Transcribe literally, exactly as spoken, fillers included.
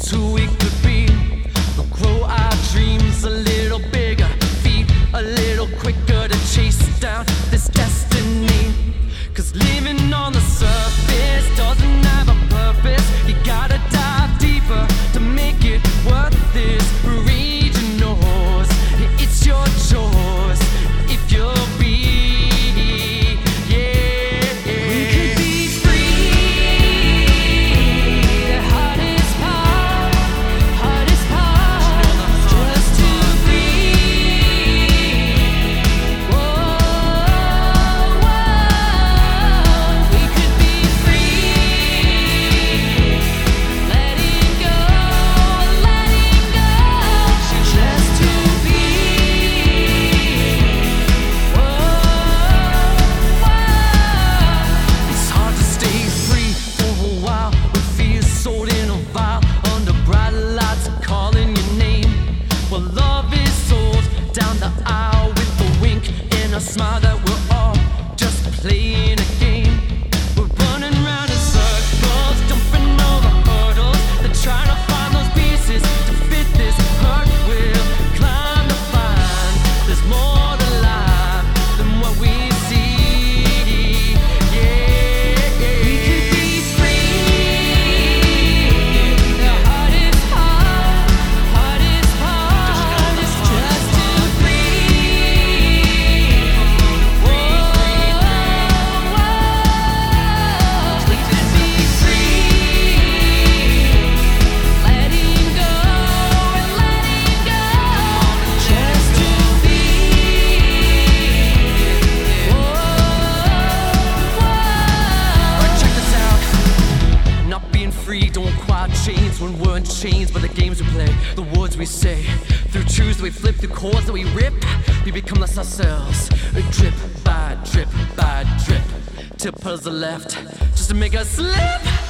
It's who we could be. We'll grow our dreams a little bigger, feet a little quicker to chase down this destiny. Cause living on the surface doesn't have a purpose. You gotta dive deeper to make it worth this. Read your nose, it's your choice. If you'll be, yeah, we could be free. The hardest part, hardest part, just to breathe. Whoa, whoa, we could be free. Letting go, letting go, just to be. Whoa, whoa. It's hard to stay free for a while. We feel sold in a vial under bright lights calling your name. Well, love is sold down the aisle with a wink and a smile that we're all just playing a game. We're running round in circles, jumping over hurdles. They're trying to find those pieces to fit this hurt. We'll climb to find there's more to life than what we see. Yeah, we could be free. The hardest part, hardest part is just to breathe. Whoa, whoa, we could be free. Letting go and letting go, just to be. Whoa, whoa. Check this out. Not being free don't quite change when we're in chains by the games we play, the words we say, through truths that we flip, through chords that we rip. We become less ourselves, drip by drip by drip, till puddles are left just to make us slip.